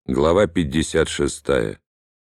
Глава 56.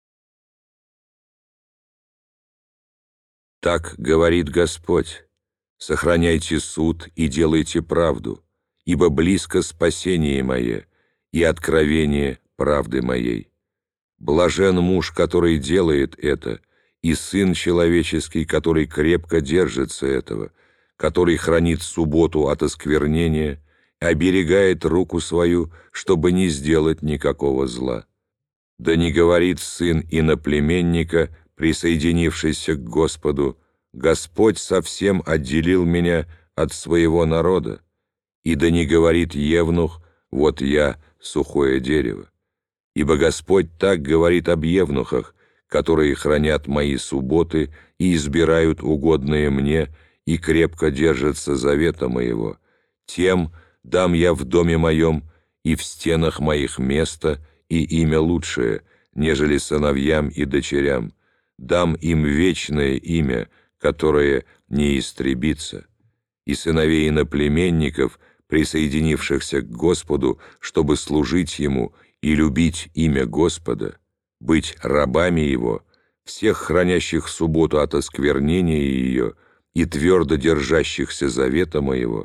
Так говорит Господь: сохраняйте суд и делайте правду, ибо близко спасение мое и откровение правды моей. Блажен муж, который делает это, и сын человеческий, который крепко держится этого, который хранит субботу от осквернения, оберегает руку свою, чтобы не сделать никакого зла. Да не говорит сын иноплеменника, присоединившийся к Господу: «Господь совсем отделил меня от своего народа». И да не говорит евнух: «Вот я, сухое дерево». Ибо Господь так говорит об евнухах, которые хранят мои субботы и избирают угодное мне и крепко держатся завета моего. Тем дам я в доме моем и в стенах моих место и имя лучшее, нежели сыновьям и дочерям. Дам им вечное имя, которое не истребится. И сыновей иноплеменников, присоединившихся к Господу, чтобы служить Ему и любить имя Господа, быть рабами Его, всех хранящих субботу от осквернения ее и твердо держащихся завета моего,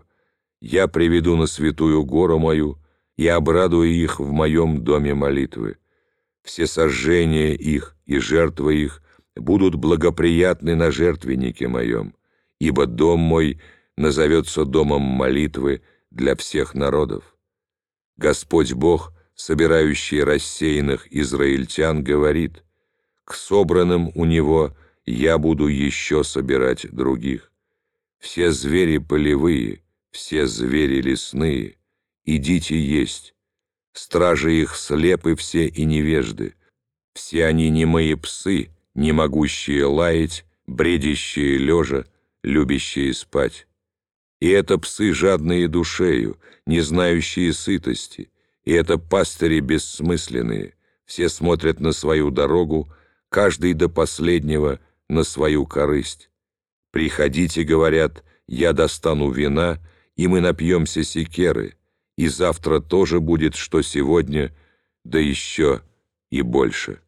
я приведу на святую гору мою и обрадую их в моем доме молитвы. Все сожжения их и жертвы их будут благоприятны на жертвеннике моем, ибо дом мой назовется домом молитвы для всех народов. Господь Бог, собирающий рассеянных израильтян, говорит: к собранным у Него я буду еще собирать других. Все звери полевые, все звери лесные, идите есть. Стражи их слепы все и невежды, все они немые псы, не могущие лаять, бредящие лежа, любящие спать. И это псы, жадные душею, не знающие сытости, и это пастыри бессмысленные, все смотрят на свою дорогу, каждый до последнего на свою корысть. «Приходите, — говорят, — я достану вина, и мы напьемся секеры, и завтра тоже будет, что сегодня, да еще и больше».